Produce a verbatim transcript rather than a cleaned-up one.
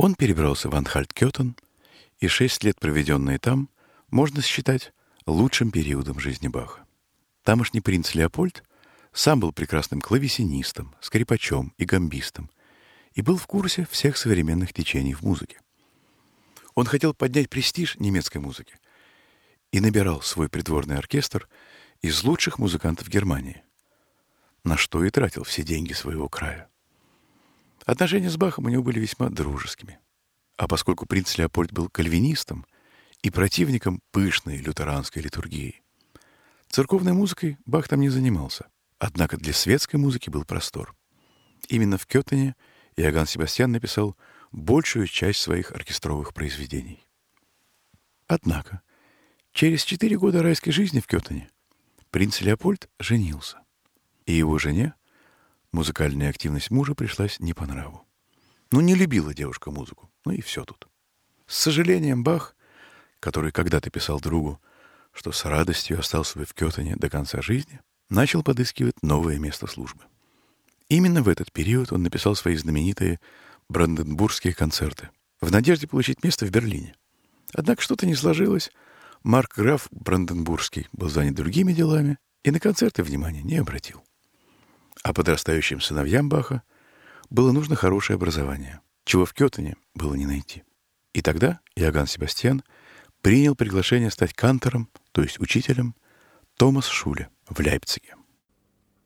Он перебрался в Анхальт-Кётен, и шесть лет, проведенные там, можно считать лучшим периодом жизни Баха. Тамошний принц Леопольд сам был прекрасным клавесинистом, скрипачом и гамбистом и был в курсе всех современных течений в музыке. Он хотел поднять престиж немецкой музыки и набирал свой придворный оркестр из лучших музыкантов Германии, на что и тратил все деньги своего края. Отношения с Бахом у него были весьма дружескими. А поскольку принц Леопольд был кальвинистом и противником пышной лютеранской литургии, церковной музыкой Бах там не занимался. Однако для светской музыки был простор. Именно в Кётене Иоганн Себастьян написал большую часть своих оркестровых произведений. Однако через четыре года райской жизни в Кётене принц Леопольд женился, и его жене музыкальная активность мужа пришлась не по нраву. Ну, не любила девушка музыку, ну и все тут. С сожалением Бах, который когда-то писал другу, что с радостью остался бы в Кётене до конца жизни, начал подыскивать новое место службы. Именно в этот период он написал свои знаменитые бранденбургские концерты в надежде получить место в Берлине. Однако что-то не сложилось, маркграф Бранденбургский был занят другими делами и на концерты внимания не обратил. А подрастающим сыновьям Баха было нужно хорошее образование, чего в Кётене было не найти. И тогда Иоганн Себастьян принял приглашение стать кантором, то есть учителем, Томас Шуле в Лейпциге.